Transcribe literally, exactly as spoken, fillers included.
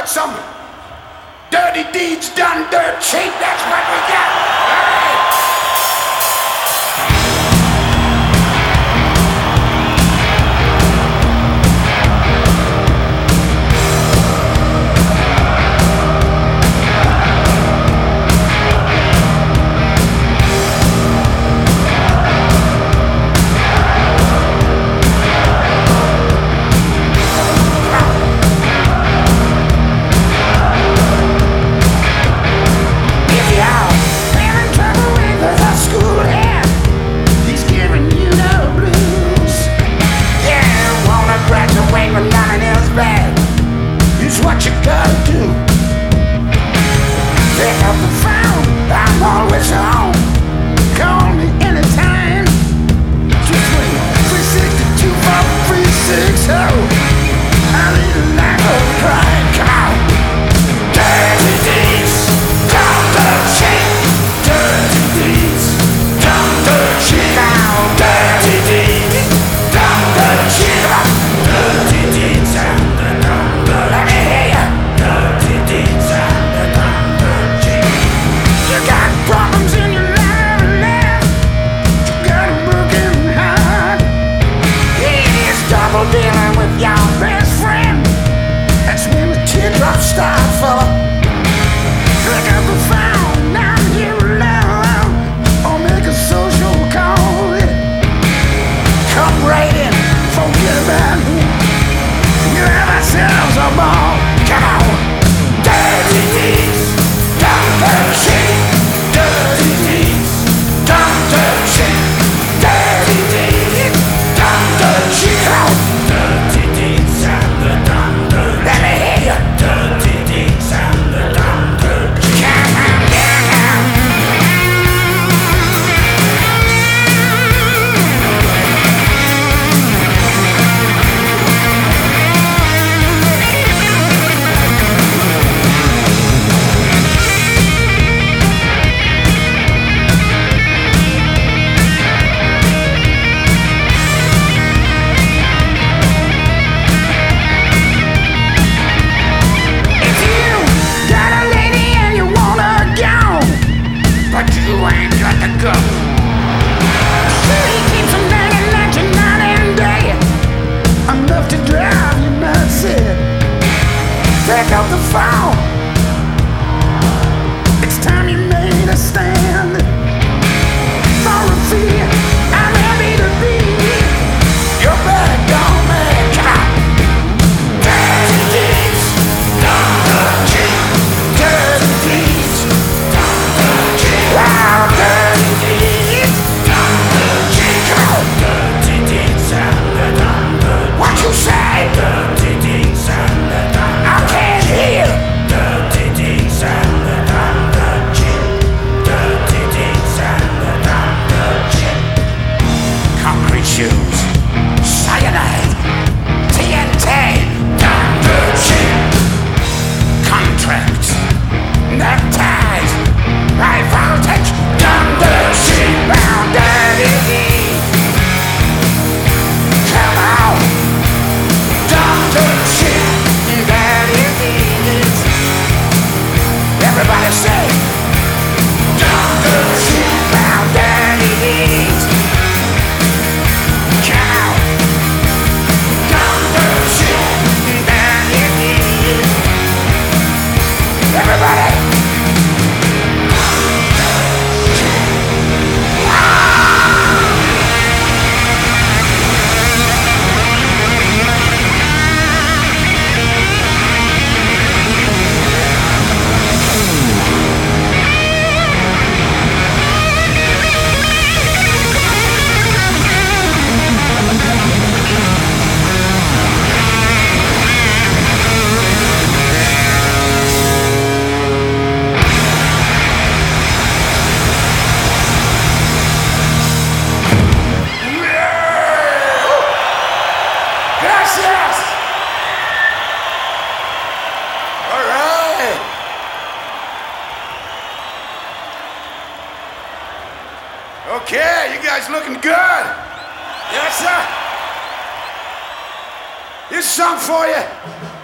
some dirty deeds done dirt cheap. That's what we got. All right. What you gotta do? Pick up the phone, I'm always on. Call me anytime. two three, three six two four three six oh. I need a lack of pride. Come on. Dirty deeds, dump the cheap. Dirty deeds, dump the cheap. Now, dirty deeds, dump the cheap. Dirty deeds and the dump the cheap. You got problems in your life and life. You got a broken heart. It is double dealing with your best friend. That's when the teardrops start, fella. Pick up the phone, I'm here alone. Or make a social call. Come right in, forget about me. You have ourselves a ball. Come on. Dirty deeds, dump the cheap. Dirty deeds, dump the cheap. Dirty deeds, dump the cheap. Dirty deeds and the dump the cheap. Let me hear you. Dirty deeds and the dump the cheap. Come on, come on. But you ain't got the go. She keeps on banging at you night and day. Enough to drive you nuts. Pick up the phone. It's time you made a stand. For a fee, I'm happy to be. You're better gone, man. Come on. Dirty deeds, dump the cheap. Dirty deeds. Wow, dirty deeds, dump the cheap. Dirty deeds and the dump the cheap. What you say? Dirty deeds and the dump the cheap. I can't hear. Dirty deeds and the dump the cheap. Dirty deeds and the dump the cheap. Concrete shoes, cyanide, T N T, dump the cheap. Contracts, neckties. High voltage, dump the cheap, bound dirty deeds. Come on, dump the cheap, dirty deeds. Everybody say, dump the cheap, bound dirty deeds. Come on, dump the cheap, dirty deeds. Everybody. Okay, you guys looking good. Yes, sir. Here's a song for you.